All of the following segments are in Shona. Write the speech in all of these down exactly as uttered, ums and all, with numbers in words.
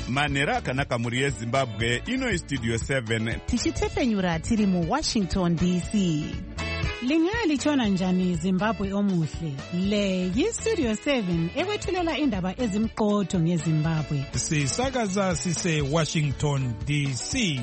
manhero akanaka mhuri yezimbabwe. Ino istudio seven tichitefenyura tiri muwashington D C. Lingalitshona njani Zimbabwe omuhle? Le yistudio seven ekwethulela indaba ezimqotho ngeZimbabwe. Sisakaza sise Washington D C.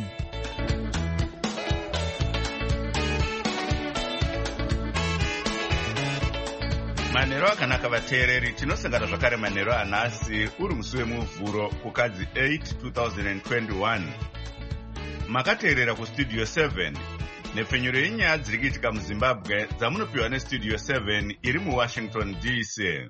manhero akanaka vateereri, tinosangana zvakare manhero anhasi uri musi wemuvhuro kukadzi eight two thousand twenty-one. Makateerera kustudio seven nepfenyuro yenyaya dziri kuitika muzimbabwe dzamunopiwa nestudio seven iri muwashington D C.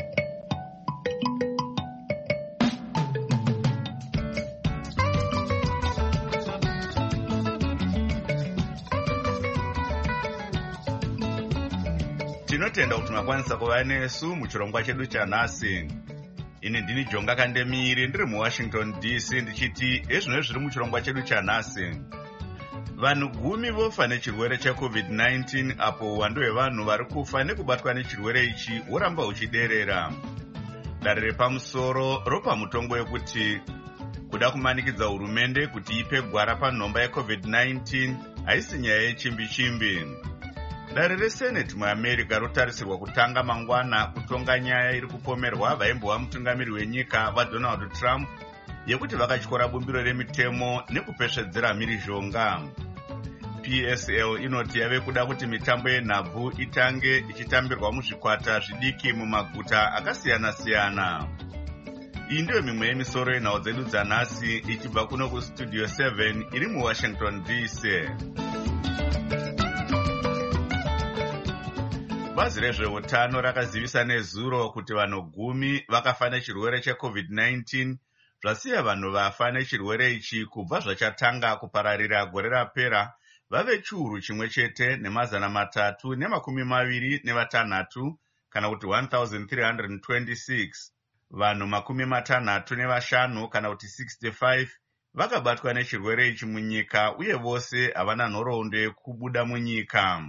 Tinotenda kuti makwanisa kuva nesu muchirongwa chedu chanhasi. Ini ndini Jonga Kandemiri ndiri muwashington D C ndichiti ezvino zviri muchirongwa chedu chanhasi. Vanhu gumi vofa nechirwere checovid nineteen apo uwandu hwevanhu vari kufa nekubatwa nechirwere ichi huramba huchiderera. Dare repamusoro ropa mutongo wekuti kuda kumanikidza hurumende kuti ipe gwara panhomba yecovid nineteen haisi nyaya yechimbi-chimbi. Dare reseneti muAmerica rotarisirwa kutanga mangwana kutonga nyaya iri kupomerwa vaimbova mutungamiri wenyika vaDonald Trump yekuti vakatyora bumbiro remitemo nekupesvedzera mhirizhonga. P S L inoti yave kuda kuti mitambo yenhabvu itange ichitambirwa muzvikwata zvidiki mumaguta akasiyana-siyana. Iyi ndiyo mimwe yemisoro yenhau dzedu dzanhasi ichibva kuno kustudio seven iri muwashington D C. Bazi rezveutano rakazivisa nezuro kuti vanhu gumi vakafa nechirwere checovid nineteen zvasiya vanhu vafa nechirwere ichi kubva zvachatanga kupararira gore rapera vave chiuru chimwe chete nemazana matatu nemakumi maviri nevatanhatu kana kuti one thousand three hundred twenty-six. Vanhu makumi matanhatu nevashanu kana kuti sixty-five vakabatwa nechirwere ichi munyika uye vose havana nhoroondo yekubuda munyika.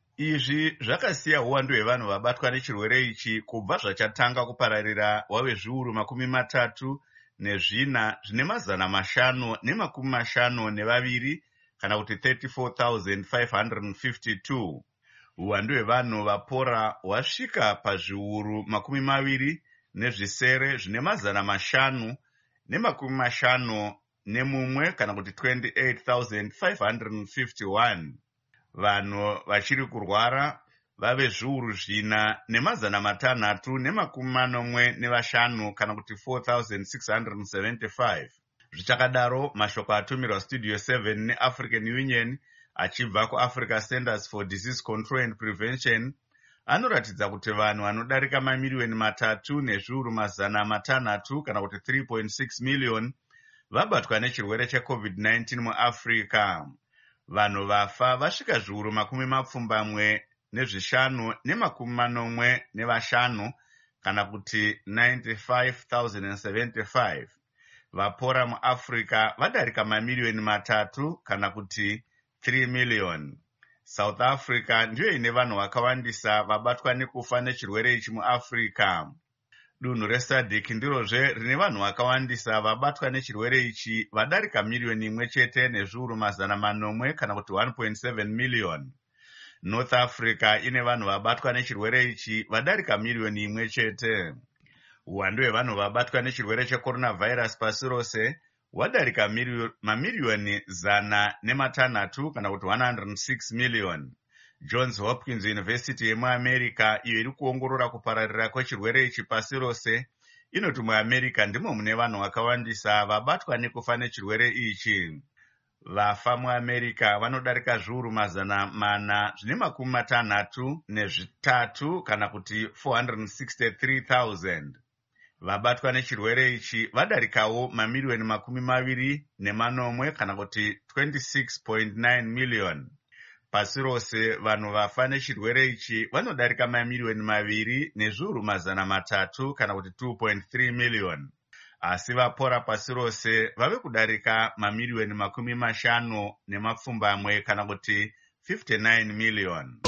Izvi zvakasiya uwandu hwevanhu vabatwa nechirwere ichi kubva zvachatanga kupararira wave zviuru makumi matatu nezvina zvine mazana mashanu nemakumi mashanu nevaviri kana kuti thirty-four thousand five hundred fifty-two. Uwandu hwevanhu vapora hwasvika pazviuru makumi maviri nezvisere zvine mazana mashanu nemakumi mashanu nemumwe kana kuti twenty-eight thousand five hundred fifty-one. Vanhu vachiri kurwara vave zviuru zvina nemazana matanhatu nemakumi manomwe nevashanu kana kuti four thousand six hundred seventy-five. Zvichakadaro, mashoko atumirwa studio seven neAfrican Union achibva kuAfrica Centers for Disease Control and Prevention anoratidza kuti vanhu vanodarika mamiliyoni matatu nezviuru mazana matanhatu kana kuti three point six million vabatwa nechirwere checovid nineteen muAfrica. Vanhu vafa vasvika zviuru makumi mapfumbamwe nezvishanu nemakumi manomwe nevashanu kana kuti ninety-five thousand seventy-five. Vapora muAfrica vadarika mamiliyoni matatu kana kuti three million. South Africa ndiyo ine vanhu vakawandisa vabatwa nekufa nechirwere ichi muAfrica. Dunhu reSADC ndirozve rine vanhu vakawandisa vabatwa nechirwere ichi vadarika miliyoni imwe chete nezviuru mazana manomwe kana kuti one point seven million. North Africa ine vanhu vabatwa nechirwere ichi vadarika miliyoni imwe chete. Uwandu hwevanhu vabatwa nechirwere checoronavirus pasi rose hwadarika mamiliyoni zana nematanhatu kana kuti one hundred six million. Johns Hopkins University yemuAmerica iyo iri kuongorora kupararira kwechirwere ichi pasi rose inoti muAmerica ndimo mune vanhu vakawandisa vabatwa nekufa nechirwere ichi. Vafa muAmerica vanodarika zviuru mazana mana zvine makumi matanhatu nezvitatu kana kuti four hundred sixty-three thousand. Vabatwa nechirwere ichi vadarikawo mamiliyoni makumi maviri nemanomwe kana kuti twenty-six point nine million. Pasi rose vanhu vafa nechirwere ichi vanodarika mamiliyoni maviri nezviuru mazana matatu kana kuti two point three million. Asi vapora pasi rose vave kudarika mamiliyoni makumi mashanu nemapfumbamwe kana kuti fifty-nine million.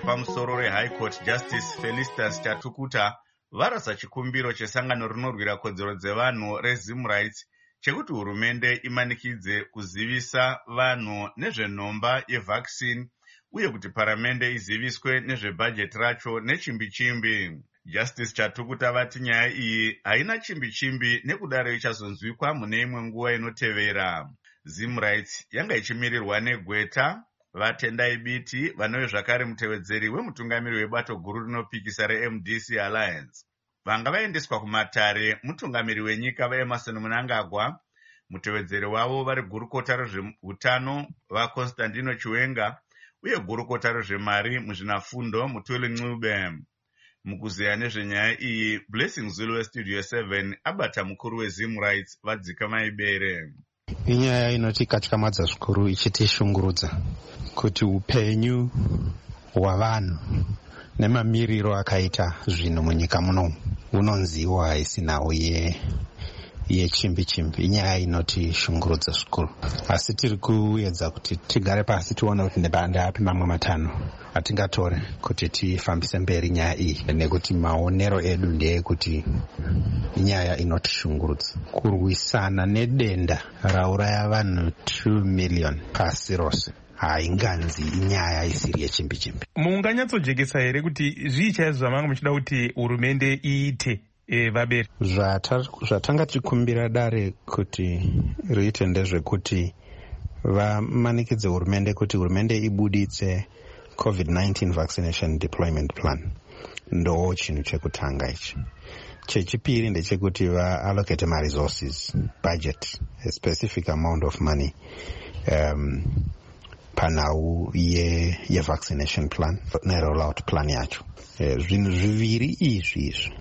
repamusoro reHigh Court Justice Felicitas Chatukuta varasa chikumbiro chesangano rinorwira kodzero dzevanhu reZim Rights chekuti hurumende imanikidze kuzivisa vanhu nezvenhomba yevaccine uye kuti paramende iziviswe nezvebhajeti racho nechimbi-chimbi. Justice Chatukuta vati nyaya iyi haina chimbi-chimbi nekudaro ichazonzwikwa mune imwe nguva inotevera. Zim Rights yanga ichimirirwa neGweta Vatendai Biti vanove zvakare mutevedzeri wemutungamiri webato guru rinopikisa reM D C Alliance. Vanga vaendeswa kumatare mutungamiri wenyika vaEmerson Mnangagwa, mutevedzeri wavo vari gurukota rezveutano vaConstantino Chiwenga uye gurukota rezvemari muzvinafundo Mutuli Ncube. Mukuzeya nezvenyaya iyi, Blessing Zulu weStudio seven abata mukuru weZim Rights vadzika maibere. Inyaya inotikatyamadzwa zvikuru ichitishungurudza kuti upenyu hwavanhu nemamiriro akaita zvinhu munyika muno unonziwa haisinawo ye yechimbi-chimbi. Inyaya inotishungurudza zvikuru, asi tiri kuedza kuti tigare pasi tione kuti ndeapi mamwe matanho atingatore kuti tifambise mberi nyaya iyi, nekuti maonero edu ndeyekuti inyaya inotishungurudza. Kurwisana nedenda rauraya vanhu two million pasi rose hainganzi inyaya isiri yechimbi-chimbi. Munganyatsojekesa here kuti zvii chaizvo zvamanga muchida kuti hurumende iite e, vaberi? Zvatanga tichikumbira dare kuti riite ndezvekuti vamanikidze hurumende kuti hurumende ibuditse COVID nineteen vaccination deployment plan. Ndo chinhu chekutanga ichi. Chechipiri ndechekuti vaallocate ma resources, budget, a specific amount of money um, panhau ye, ye vaccination plan nerollout plan yacho. E, zvinhu zviviri izvi izvi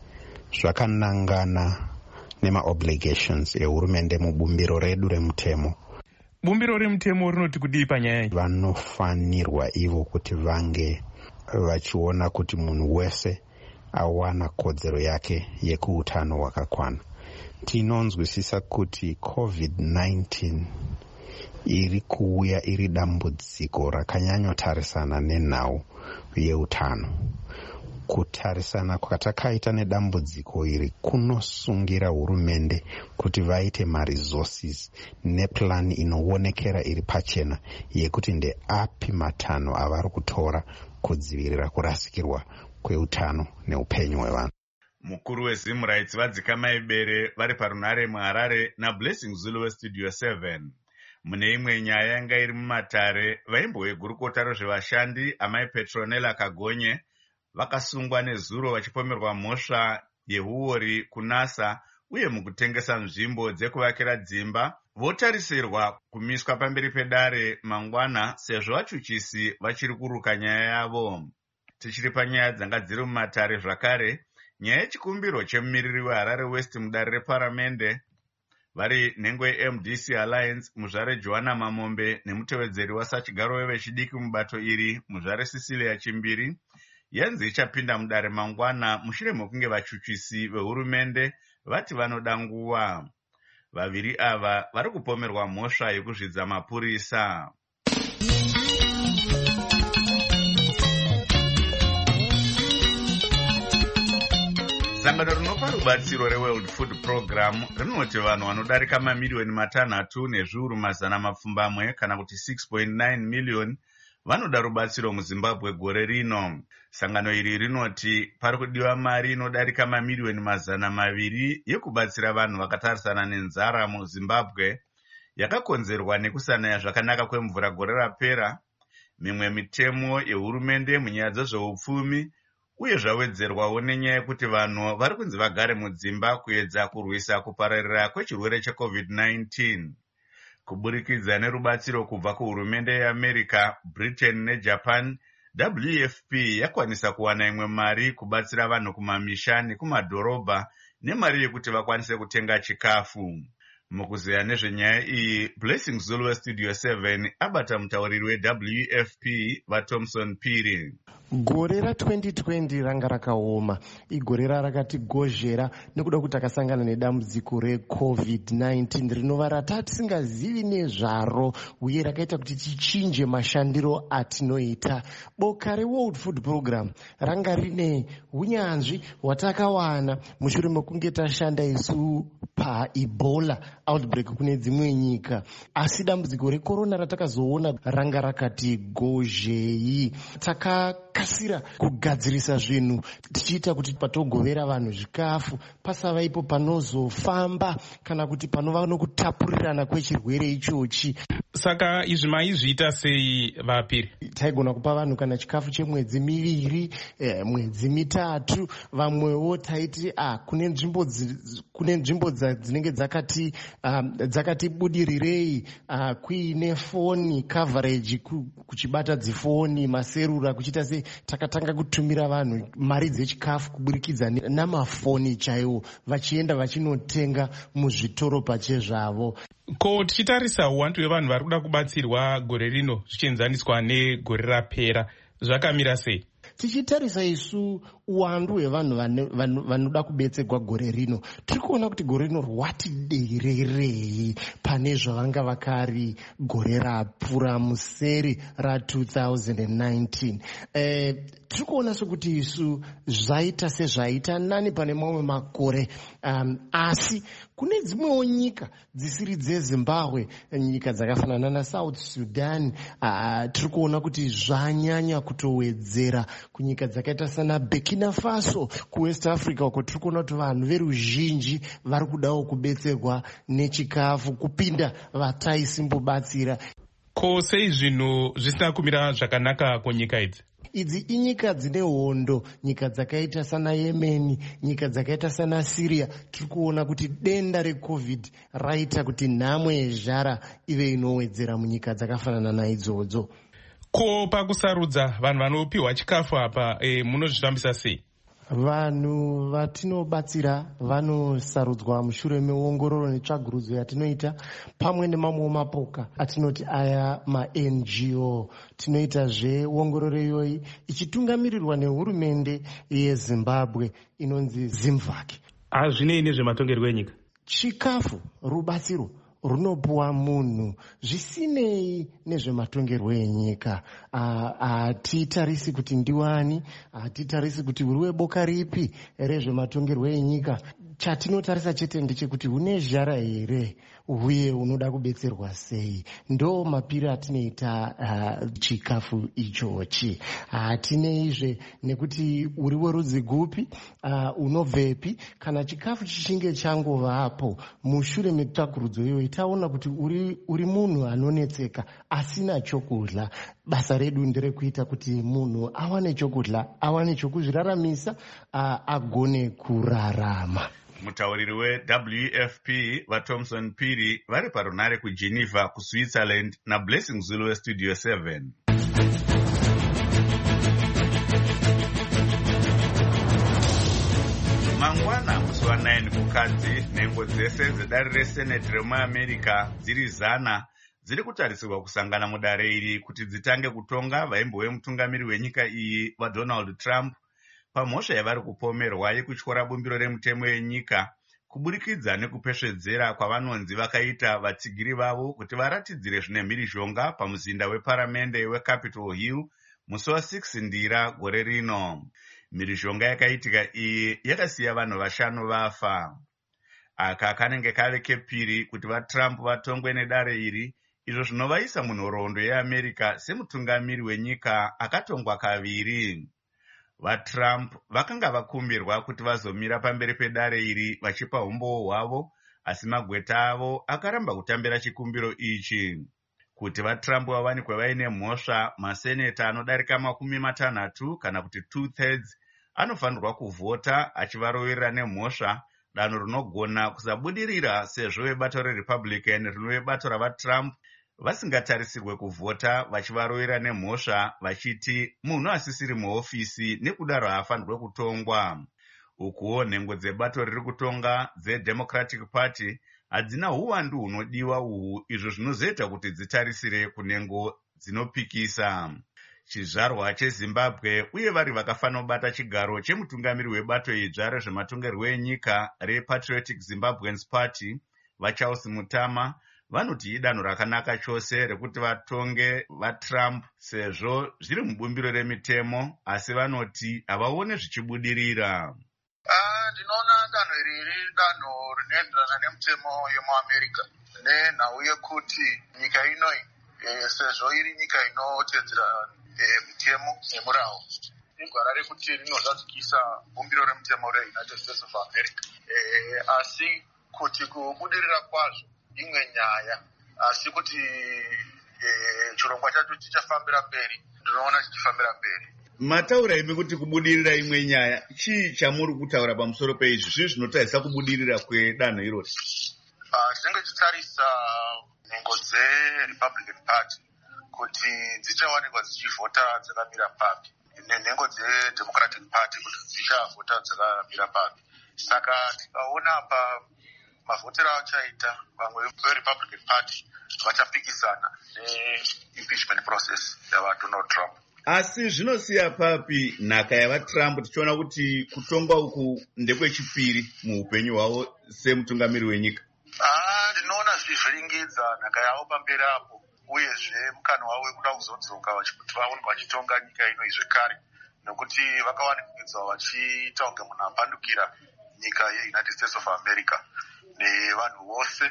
zvakanangana nema-obligations ehurumende mubumbiro redu remutemo. Bumbiro remutemo rinoti kudii panyaya? Vanofanirwa ivo kuti vange vachiona kuti munhu wese awana kodzero yake yekuutano hwakakwana. Tinonzwisisa kuti COVID nineteen iri kuuya iri dambudziko rakanyanyotarisana nenhau yeutano. Kutarisana kwatakaita nedambudziko iri kunosungira hurumende kuti vaite ma-resources neplan inoonekera iri pachena yekuti ndeapi matanho avari kutora kudzivirira kurasikirwa kweutano neupenyu hwevanhu. Mukuru weZim Rights vadzika maibere vari parunare muHarare naBlessing Zulu weStudio seven. Mune imwe nyaya yanga iri mumatare, vaimbo vegurukota rezvevashandi amai Petronella Kagonye vakasungwa nezuro vachipomerwa mhosva yehuori kunasa uye mukutengesa nzvimbo dzekuvakira dzimba. Votarisirwa kumiswa pamberi pedare mangwana sezvo vachuchisi vachiri kuruka nyaya yavo. Tichiri panyaya dzanga dziri mumatare zvakare, nyaya yechikumbiro chemumiriri weHarare West mudare reparamende vari nhengo yeM D C Alliance muzvare Joanna Mamombe nemutevedzeri wasachigaro wevechidiki mubato iri muzvare Cecilia Chimbiri yanzi ichapinda mudare mangwana mushure mekunge vachuchisi vehurumende vati vanoda nguva. Vaviri ava vari kupomerwa mhosva yekuzvidza mapurisa. Sangano rinopa rubatsiro reWorld Food Program rinoti vanhu vanodarika mamiliyoni matanhatu nezviuru mazana mapfumbamwe kana kuti six point nine million vanoda rubatsiro muZimbabwe gore rino. Sangano iri rinoti pari kudiwa mari inodarika mamiliyoni mazana maviri yekubatsira vanhu vakatarisana nenzara muZimbabwe yakakonzerwa nekusanaya zvakanaka kwemvura gore rapera, mimwe mitemo yehurumende munyaya dzezveupfumi uye zvawedzerwawo nenyaya yekuti vanhu vari kunzi vagare mudzimba kuedza kurwisa kupararira kwechirwere cheCovid nineteen. Kuburikidza nerubatsiro kubva kuhurumende yeAmerica, Britain neJapan, W F P yakwanisa kuwana imwe mari kubatsira vanhu kumamisha nekumadhorobha nemari yekuti vakwanise kutenga chikafu. Mukuzeya nezvenyaya iyi, Blessing Zulu weStudio seven abata mutauriri weW F P vaThomson Phiri. Gore ra twenty twenty ranga rakaoma, igore rakatigozhera nekuda kuti takasangana nedambudziko recovid nineteen rinova ratatisingazivi nezvaro uye rakaita kuti tichinje mashandiro atinoita. Boka reWorld Food Program ranga rine unyanzvi hwatakawana mushure mekunge tashanda isu paEbola outbreak kune dzimwe nyika, asi dambudziko recorona ratakazoona ranga rakati gozhei. Takakasira kugadzirisa zvinhu tichiita kuti patogovera vanhu zvikafu pasava ipo panozofamba kana kuti panova nokutapurirana kwechirwere ichochi. Saka izvi maizviita sei vaPhiri? Taigona kupa vanhu kana chikafu chemwedzi miviri, eh, mwedzi mitatu. Vamwewo taiti ah, kune nzvimbo kune nzvimbo dzinenge dzakati um, dzakatibudirirei uh, kuine foni coverage, kuchibata dzifoni maserura, kuchiita se takatanga kutumira vanhu mari dzechikafu kuburikidza namafoni chaiwo, vachienda vachinotenga muzvitoro pachezvavo. Ko tichitarisa uwandu hwevanhu vari kuda kubatsirwa gore rino zvichienzaniswa negore rapera, zvakamira sei? Tichitarisa isu uwandu hwevanhu vanoda kubetserwa gore rino, tiri kuona kuti gore rino rwati dererei pane zvavanga vakari gore rapfuura museri ra two thousand nineteen. Eh, tiri kuona sokuti isu zvaita sezvaita nani pane mamwe makore, um, asi kune dzimwewo nyika dzisiri dzeZimbabwe, nyika dzakafanana naSouth Sudan, uh, tiri kuona kuti zvanyanya kutowedzera. Kunyika dzakaita sana Burkina Faso, kuWest Africa uko tiri kuona kuti vanhu veruzhinji vari kudawo kubetserwa nechikafu kupinda vataisimbobatsira. Ko sei zvinhu zvisina kumira zvakanaka kunyika idzi? Idzi inyika dzine hondo, nyika dzakaita sana Yemen, nyika dzakaita sana Syria. Tiri kuona kuti denda reCovid raita kuti nhamo yezhara ive inowedzera munyika dzakafanana naidzodzo. Ko pakusarudza vanhu vanopiwa chikafu apa, e, munozvifambisa sei? Vanhu vatinobatsira vanosarudzwa mushure meongororo netsvagurudzo yatinoita pamwe nemamwe mapoka atinoti aya ma-N G O. Tinoita zveongororo iyoyi ichitungamirirwa nehurumende yeZimbabwe inonzi ZIMVAC. Hazvinei nezvematongerwo enyika? Chikafu, rubatsiro runopuwa munhu zvisinei nezvematongerwo enyika. Hatitarisi kuti ndiwani, hatitarisi kuti uri weboka ripi rezvematongerwo enyika. Chatinotarisa chete ndechekuti une zhara here uye unoda kubetserwa sei. Ndo mapiri atinoita uh, chikafu ichochi. Hatineizve nekuti uri werudzi gupi, uh, unobvepi. Kana chikafu chichinge changovapo mushure metsvagurudzo iyoyi taona kuti uri, uri munhu anonetseka asina chokudya, basa redu nderekuita kuti munhu awane chokudya, awane chokuzviraramisa, uh, agone kurarama. Mutauriri weW F P vaThomson Phiri vari parunare kuGeneva kuSwitzerland naBlessing Zulu weStudio seven. Mangwana musi wa nine kukadzi, nhengo dzese dzedare reSenate remuAmerica dziri zana dziri kutarisirwa kusangana mudare iri kuti dzitange kutonga vaimbove mutungamiri wenyika iyi vaDonald Trump pamhosva yavari kupomerwa yekutyora bumbiro remutemo yenyika kuburikidza nekupesvedzera kwavanonzi vakaita vatsigiri vavo kuti varatidzire zvine mhirizhonga pamuzinda weparamende weCapitol Hill musi wa6 ndira gore rino. Mhirizhonga yakaitika iyi yakasiya vanhu vashanu vafa. Aka kanenge kave kepiri kuti vaTrump vatongwe nedare iri, izvo zvinovaisa munhoroondo yeAmerica semutungamiri wenyika akatongwa kaviri. VaTrump vakanga vakumbirwa kuti vazomira pamberi pedare iri vachipa umboo hwavo, asi magweta avo akaramba kutambira chikumbiro ichi. Kuti vaTrump vawanikwe vaine mhosva, maseneta anodarika makumi matanhatu kana kuti two thirds anofanirwa kuvhota achivaroverera nemhosva, danho rinogona kusabudirira sezvo vebato reRepublican rinove bato ravaTrump vasingatarisirwe kuvhota vachivarovera nemhosva vachiti munhu asisiri muhofisi nekudaro haafanirwe kutongwa. ukuwo nhengo dzebato riri kutonga dzeDemocratic Party hadzina uwandu hunodiwa uhu, izvo zvinozoita kuti dzitarisire kunhengo dzinopikisa. Chizvarwa cheZimbabwe uye vari vakafanira kubata chigaro chemutungamiri webato idzva rezvematongerwo enyika rePatriotic Zimbabweans Party vaCharles Mutama vanoti idanho rakanaka chose rekuti vatonge vaTrump sezvo zviri mubumbiro remitemo, asi vanoti havaone zvichibudirira. Ndinoona danho iri riri danho rinoenderana nemitemo yemuAmerica nenhau yekuti nyika inoi sezvo iri nyika inotedzera mitemo nemurawo, igwara rekuti rinozadzikisa bumbiro remitemo reUnited States of America. Asi kuti kubudirira kwazvo imwe nyaya, asi kuti chirongwa chacho chichafambira mberi, ndinoona chichifambira mberi. Mataura imi kuti kubudirira imwe nyaya, chii chamuri kutaura pamusoro peizvi zvii zvinotarisa kubudirira kwedanho irori? Tinenge tichitarisa nhengo dzeRepublican Party kuti dzichawanikwa dzichivhota dzakamira papi, nenhengo dzeDemocratic Party kuti dzichavhota dzakamira papi. Saka tikaona pa mavhotero achaita, vamwe veRepublican Party vachapikisana neimpeachment process yavaDonald Trump. Asi zvinosiya papi nhaka yavaTrump, tichiona kuti kutonga uku ndekwechipiri muupenyu hwavo semutungamiri wenyika? Ndinoona zvichivhiringidza nhaka yavo pamberi apo, uyezve mukana wavo wekuda kuzodzoka kuti vaone vachitonga nyika ino zvekare, nokuti vakawanikwa vachiita kunge munhu apandukira nyika yeUnited States of America nevanhu vose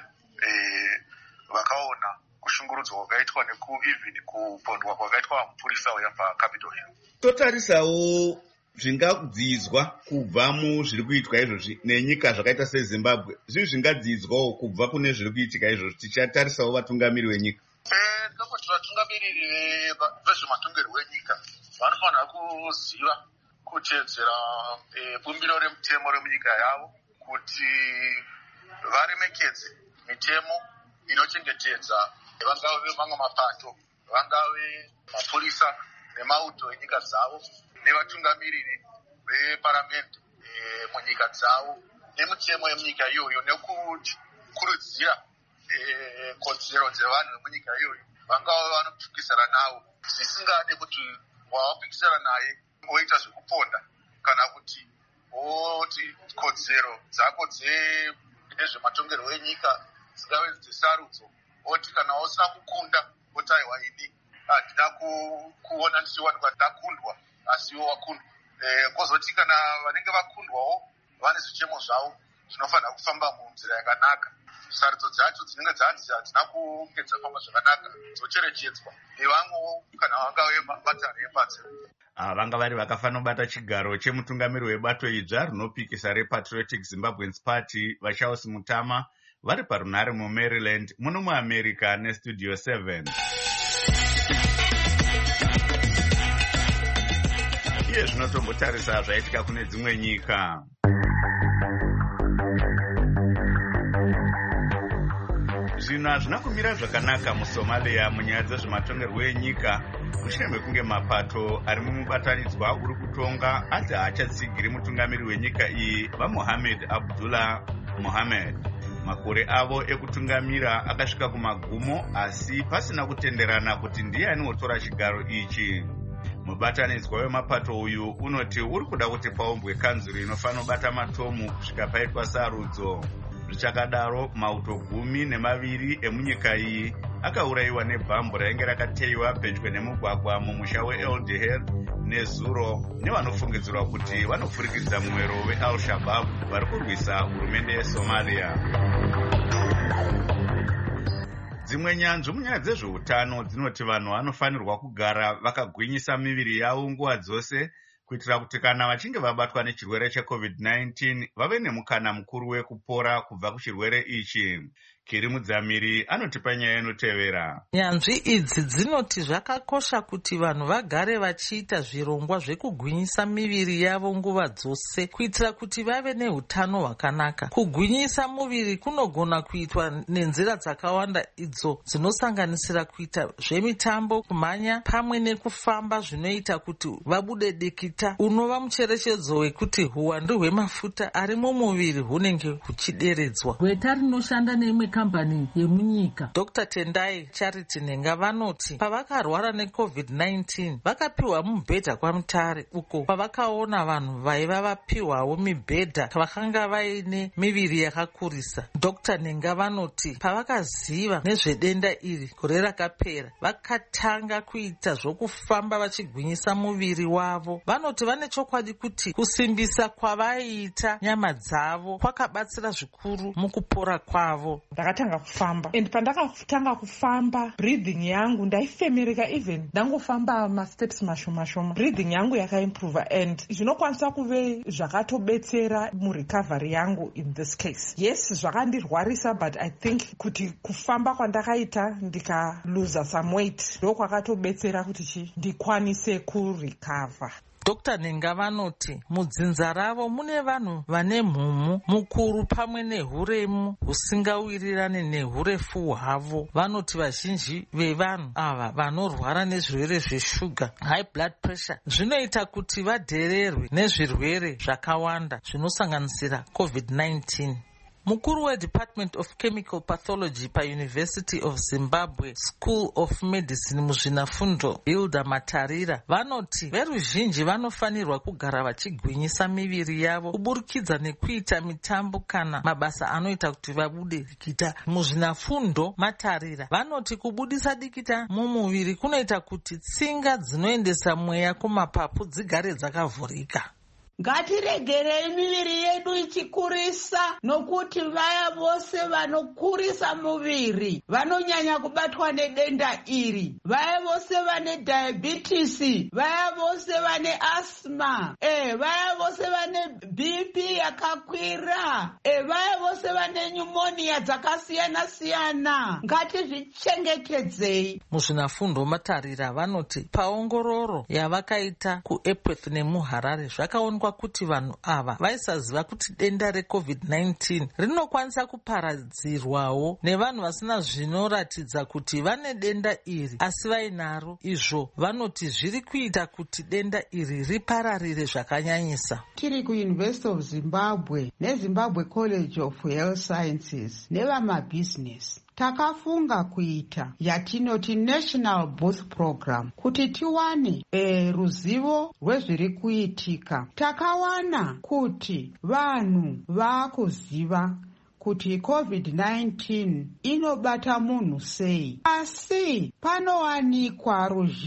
vakaona kushungurudzwa kwakaitwa nekuivhini kupondwa kwakaitwa mupurisa uya paCapitol Hill. Totarisawo zvingadzidzwa kubva muzviri kuitwa izvozvi nenyika zvakaita seZimbabwe, zvii zvingadzidzwawo kubva kune zviri kuitika izvozvi tichatarisawo vatungamiri venyika? Kuti vatungamiriri vezvematongerwo enyika vanofanira kuziva kutedzera bumbiro remutemo remunyika yavo, kuti varemekedze mitemo inochengetedza vangave vemamwe mapato, vangave mapurisa nemauto enyika dzavo, nevatungamiriri veparamende munyika dzavo, nemitemo yemunyika iyoyo, nekuti kurudzira kodzero dzevanhu vemunyika iyoyo vangave vanopikisana navo, zvisingade kuti wawapikisana naye oita zvekuponda kana kuti oti kodzero dzako dzezvematongerwo enyika dzingave dzesarudzo, oti kana usina kukunda oti aiwa ini handina kuona ndichiwanikwa ndakundwa, asi iwo wakundwa. Kozoti kana vanenge vakundwawo vane zvichemo zvavo zvinofanira kufamba munzira yakanaka, sarudzo dzacho dzinenge dzanzi hadzina kunge dzafamba zvakanaka dzocherechedzwa nevamwewo kana vangave mabatani ebatsiro. Vanga vari vakafanira kubata chigaro chemutungamiri webato idzva rinopikisa rePatriotic Zimbabweans Party vaCharles Mutama vari parunhare muMaryland muno muAmerica neStudio seven. Iye zvinotombotarisa zvaitika kune dzimwe nyika. Zvinhu hazvina kumira zvakanaka muSomalia munyaya dzezvematongerwo enyika, mushure mekunge mapato ari mumubatanidzwa uri kutonga ati haachatsigiri mutungamiri wenyika iyi vaMohamed Abdullah Mohamed. Makore avo ekutungamira akasvika kumagumo, asi pasina kutenderana kuti ndiani otora chigaro ichi. Mubatanidzwa wemapato uyu unoti uri kuda kuti paumbwe kanzuru inofanira kubata matomu kusvika paitwa sarudzo. Zvichakadaro, mauto gumi nemaviri emunyika iyi akaurayiwa nebhambu rainge rakateiwa pedyo nemugwagwa mumusha weEldehel nezuro nevanofungidzirwa kuti vanopfurikidza mwero weAl-Shabaab vari kurwisa hurumende yeSomalia. Dzimwe nyanzvi munyaya dzezveutano dzinoti vanhu vanofanirwa kugara vakagwinyisa miviri yavo nguva dzose kuitira kuti kana vachinge vabatwa nechirwere checovid nineteen vave nemukana mukuru wekupora kubva kuchirwere ichi. Kiri Mudzamiri anotipa nyaya inotevera. Nyanzvi idzi dzinoti zvakakosha kuti vanhu vagare vachiita zvirongwa zvekugwinyisa miviri yavo nguva dzose kuitira kuti vave neutano hwakanaka. Kugwinyisa muviri kunogona kuitwa nenzira dzakawanda idzo dzinosanganisira kuita zvemitambo, kumhanya pamwe nekufamba zvinoita kuti vabude dikita. Unova mucherechedzo wekuti huwandu hwemafuta ari mumuviri hunenge huchideredzwa. Gweta rinoshanda neimwe kambani yemunyika Doctor Tendai Charity Nenga vanoti pavakarwara necovid nineteen vakapiwa mubhedha kwaMutare, uko pavakaona vanhu vaiva vapiwawo mibhedha vakanga vaine miviri yakakurisa. Doctor Nenga vanoti pavakaziva nezvedenda iri gore rakapera vakatanga kuita zvokufamba vachigwinyisa muviri wavo. Vanoti vane chokwadi kuti kusimbisa kwavaiita nyama dzavo kwakabatsira zvikuru mukupora kwavo. Ndakatanga kufamba and pandakatanga kufamba breathing yangu ndaifemereka, even ndangofamba masteps mashoma shoma breathing yangu yakaimprove and zvinokwanisa kuve zvakatobetsera murecovery yangu in this case. Yes, zvakandirwarisa but I think kuti kufamba kwandakaita ndikaluza some weight ndokwakatobetsera kuti chi ndikwanise kurecover. Doctor Nenga vanoti mudzinza ravo mune vanhu vane mhumu mukuru pamwe nehuremu husingawirirane nehurefu hwavo. Vanoti vazhinji vevanhu ava vanorwara nezvirwere zveshuga, high blood pressure, zvinoita kuti vadhererwe nezvirwere zvakawanda zvinosanganisira covid nineteen. Mukuru weDepartment of Chemical Pathology paUniversity of Zimbabwe School of Medicine muzvinafundo Hilda Matarira vanoti veruzhinji vanofanirwa kugara vachigwinyisa miviri yavo kuburikidza nekuita mitambo kana mabasa anoita kuti vabude dikita. Muzvinafundo Matarira vanoti kubudisa dikita mumuviri kunoita kuti tsinga dzinoendesa mweya kumapapu dzigare dzakavhurika. Ngatiregerei miviri yedu ichikurisa, nokuti vaya vose vanokurisa muviri vanonyanya kubatwa nedenda iri. Vaya vose vane diabetes, vaya vose vane asthma, eh, vaya vose vane B P yakakwira, eh, vaya vose vane pneumonia dzakasiyana siyana. Ngatizvichengetedzei. Muzvinafundo Matarira vanoti paongororo yavakaita kuEpworth nemuHarare zvakaonekwa kuti vanhu ava vaisaziva kuti denda recovid nineteen rinokwanisa kuparadzirwawo nevanhu vasina zvinoratidza kuti vane denda iri asi vainaro. Izvo vanoti zviri kuita kuti denda iri ripararire zvakanyanyisa. Tiri kuUniversity of Zimbabwe neZimbabwe College of Health Sciences nevamabhizinesi takafunga kuita yatinoti National Booth Program kuti tiwane e, ruzivo rwezviri kuitika. Takawana kuti vanhu vakuziva kuti covid nineteen inobata munhu sei, asi panowanikwa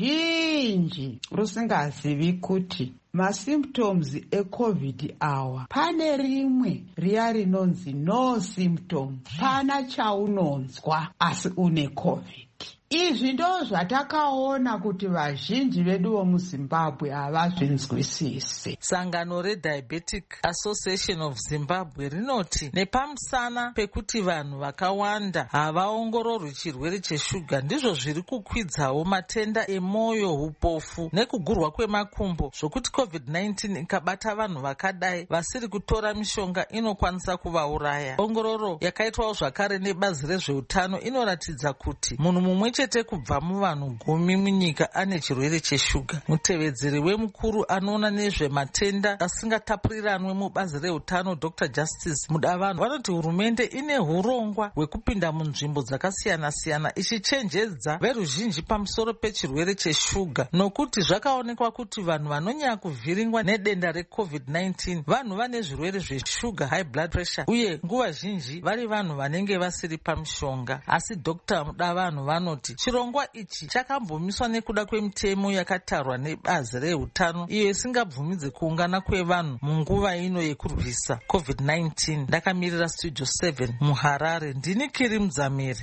ruzhinji rusingazivi kuti masymptoms ecovid awa pane rimwe riya rinonzi no symptom, pana chaunonzwa asi une covid. Izvi ndo zvatakaona kuti vazhinji vedu vomuZimbabwe havazvinzwisisi. Sangano reDiabetic Association of Zimbabwe rinoti nepamusana pekuti vanhu vakawanda havaongororwi chirwere cheshuga ndizvo zviri kukwidzawo matenda emwoyo, upofu nekugurwa kwemakumbo, zvokuti covid nineteen ikabata vanhu vakadai vasiri kutora mishonga inokwanisa kuvauraya. Ongororo yakaitwawo zvakare nebazi rezveutano inoratidza kuti munhu mumwe chete kubva muvanhu gumi munyika ane chirwere cheshuga. Mutevedzeri wemukuru anoona nezvematenda asingatapuriranwe mubazi reutano Doctor Justice Mudavanhu vanoti hurumende ine urongwa hwekupinda munzvimbo dzakasiyana siyana ichichenjedza veruzhinji pamusoro pechirwere cheshuga, nokuti zvakaonekwa kuti vanhu vanonyanya kuvhiringwa nedenda recovid nineteen vanhu vane zvirwere zveshuga, high blood pressure, uye nguva zhinji vari vanhu vanenge vasiri pamishonga. Asi Doctor Mudavanhu vanoti chirongwa ichi chakambomiswa nekuda kwemitemo yakatarwa nebazi reutano iyo isingabvumidze kuungana kwevanhu munguva ino yekurwisa covid nineteen. Ndakamirira Studio seven muHarare, ndini Kiri Mudzamiri.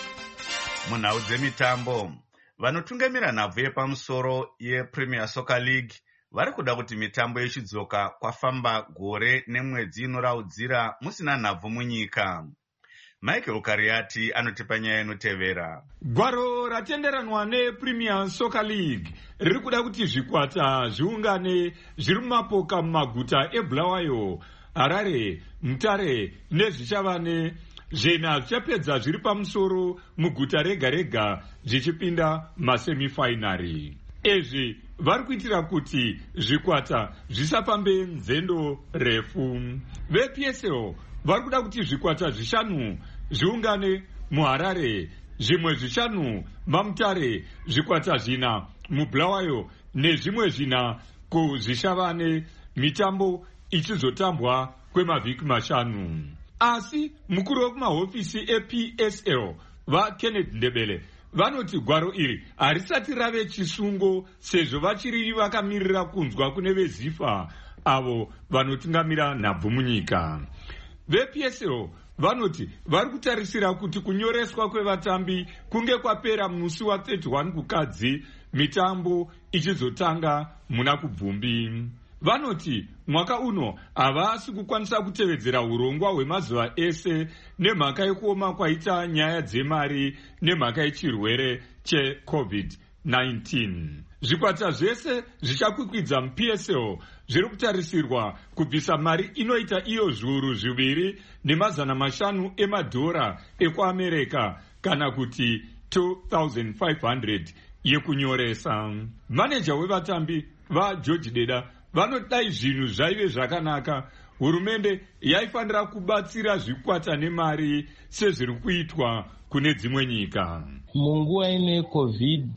Munhau dzemitambo, vanotungamira nhabvu yepamusoro yePremier Soccer League vari kuda kuti mitambo yechidzoka kwafamba gore nemwedzi inoraudzira musina nhabvu munyika. Michael Kariati anotipa nyaya inotevera. Gwaro ratenderanwa nePremier Soccer League riri kuda kuti zvikwata zviungane zviri mumapoka mumaguta eBulawayo, Harare, Mutare nezvichavane zvena zvichapedza zviri pamusoro muguta rega rega zvichipinda masemifinari. Ezvi vari kuitira kuti zvikwata zvisafambe nzendo refu. Ve-P S L vari kuda kuti zvikwata zvishanu zviungane muHarare, zvimwe zvishanu maMutare, zvikwata zvina muBulawayo nezvimwe zvina kuzvishavane, mitambo ichizotambwa kwemavhiki mashanu. Asi mukuru wekumahofisi eP S L vaKenneth Ndebele vanoti gwaro iri harisati rave chisungo sezvo vachiri vakamirira kunzwa kune veZIFA avo vanotungamira nhabvu munyika. Ve-P S L vanoti vari kutarisira kuti kunyoreswa kwevatambi kunge kwapera musi wa31 kukadzi, mitambo ichizotanga muna kubvumbi. Vanoti mwaka uno havasi kukwanisa kutevedzera urongwa hwemazuva ese nemhaka yekuoma kwaita nyaya dzemari nemhaka yechirwere cheCovid nineteen. Zvikwata zvese zvichakwikwidza muP S L zviri kutarisirwa kubvisa mari inoita iyo zviuru zviviri nemazana mashanu emadhora ekuAmerika kana kuti two thousand five hundred yekunyoresa. Maneja wevatambi vaGeorge Deda vanodai zvinhu zvaive zvakanaka, hurumende yaifanira kubatsira zvikwata nemari sezviri kuitwa kune dzimwe nyika. Munguva ine COVID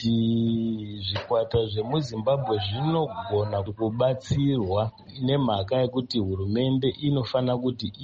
zvikwata zvemuZimbabwe zvinogona kubatsirwa nemhaka yekuti hurumende inofana kuti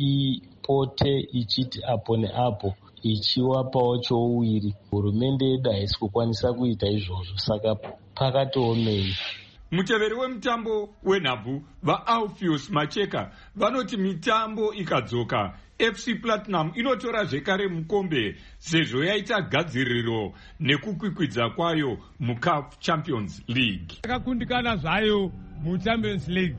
ipote ichiti apo neapo ichiwapawo chouwiri. Hurumende yedu haisi kukwanisa kuita izvozvo, saka pakatiomei. Muteveri wemutambo wenhabvu vaAlpheus Macheka vanoti mitambo ikadzoka, F C Platinum inotora zvekare mukombe sezvo yaita gadziriro nekukwikwidza kwayo muCAF Champions League. Yakakundikana zvayo muChampions League,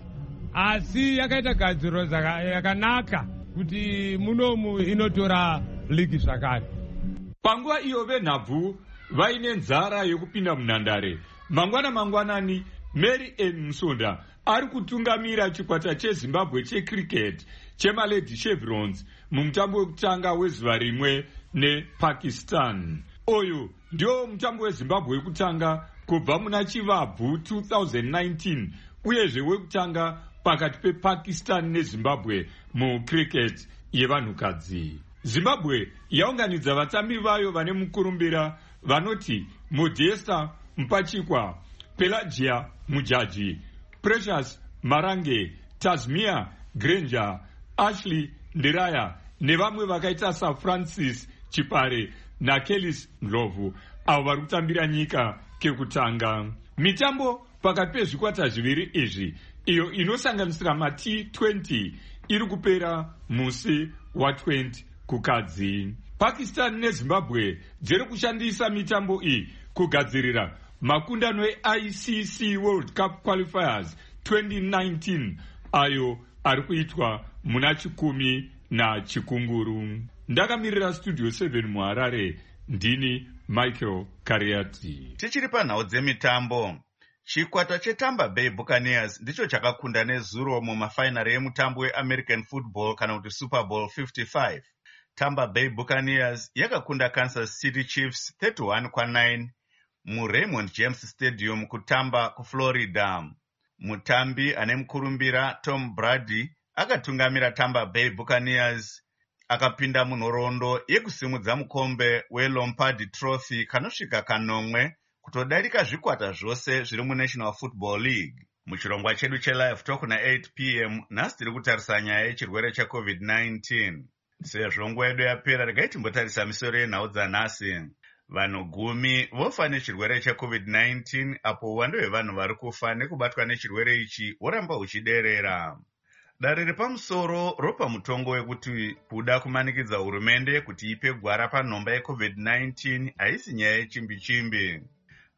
asi yakaita gadziriro yakanaka kuti munomu inotora ligi zvakare. Panguva iyo venhabvu vaine nzara yekupinda munhandare, mangwana mangwanani Mary Ann Musonda ari kutungamira chikwata cheZimbabwe checricket chemalady Chevrons mumutambo wekutanga wezuva rimwe nePakistan. Oyu ndio mutambo weZimbabwe wekutanga kubva muna Chivabvu two thousand nineteen uyezve wekutanga pakati pePakistan neZimbabwe mucricket yevanhukadzi. Zimbabwe yaunganidza vatambi vayo vane mukurumbira vanoti Modesta Mpachikwa, Pelagia Mujaji, Precious Marange, Tasmia Granger, Ashley Ndiraya nevamwe vakaita saFrancis Chipare naKelis Ndlovu avo vari kutambira nyika kekutanga. Mitambo pakati pezvikwata zviviri izvi iyo inosanganisira maT twenty iri kupera musi wa20 kukadzi. Pakistan neZimbabwe dziri kushandisa mitambo iyi kugadzirira makundano eI C C World Cup Qualifiers twenty nineteen ayo ari kuitwa muna chikumi na chikunguru. Ndakamirira Studio seven muHarare, ndini Michael Kariati. Tichiri panhau dzemitambo, chikwata cheTampa Bay Buccaneers ndicho chakakunda nezuro mumafainari emutambo weAmerican Football kana kuti Super Bowl fifty-five. Tampa Bay Buccaneers yakakunda Kansas City Chiefs thirty-one kwa nine muRaymond James Stadium kuTampa kuFlorida. Mutambi ane mukurumbira Tom Brady akatungamira Tampa Bay Buccaneers akapinda munhoroondo yekusimudza mukombe weLombardi Trophy kanosvika kanomwe kutodarika zvikwata zvose zviri muNational Football League. Muchirongwa chedu chelive talk na eight p m nhasi tiri kutarisa nyaya yechirwere cheCovid nineteen. Sezvo nguva yedu yapera, regai timbotarisa misoro yenhau dzanhasi. Vanhu gumi vofa nechirwere cheCovid nineteen apo uwando hwevanhu vari kufa nekubatwa nechirwere ichi huramba huchiderera. Dare repamusoro ropa mutongo wekuti kuda kumanikidza hurumende kuti ipe gwara panhomba yeCovid nineteen haisi nyaya yechimbi chimbi.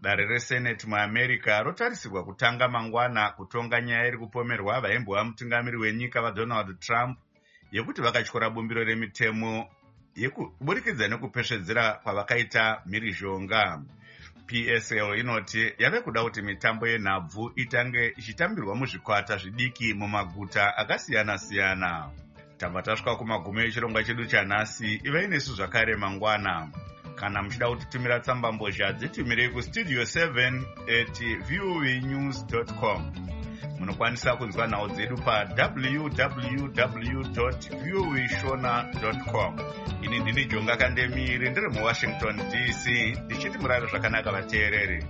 Dare reseneti muamerica rotarisirwa kutanga mangwana kutonga nyaya iri kupomerwa vaimbova mutungamiri wenyika vaDonald Trump yekuti vakatyora bumbiro remitemo yekuburikidza nekupesvedzera kwavakaita mhirizhonga. P S L inoti yave kuda kuti mitambo yenhabvu itange ichitambirwa muzvikwata zvidiki mumaguta akasiyana-siyana. Tamba tasvika kumagumo echirongwa chedu chanhasi. Ivai nesu zvakare mangwana. Kana muchida kutitumira tsamba mbozha dzitumirei kustudio seven at voanews dot com. Munokwanisa kunzwa nhau dzedu pa w w w dot voashona dot com. Ini ndini Jonga Kandemiri ndiri muWashington D C ndichiti murave zvakanaka vateereri.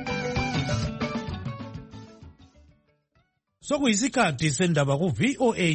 Sokuyisikhathi sendaba ku V O A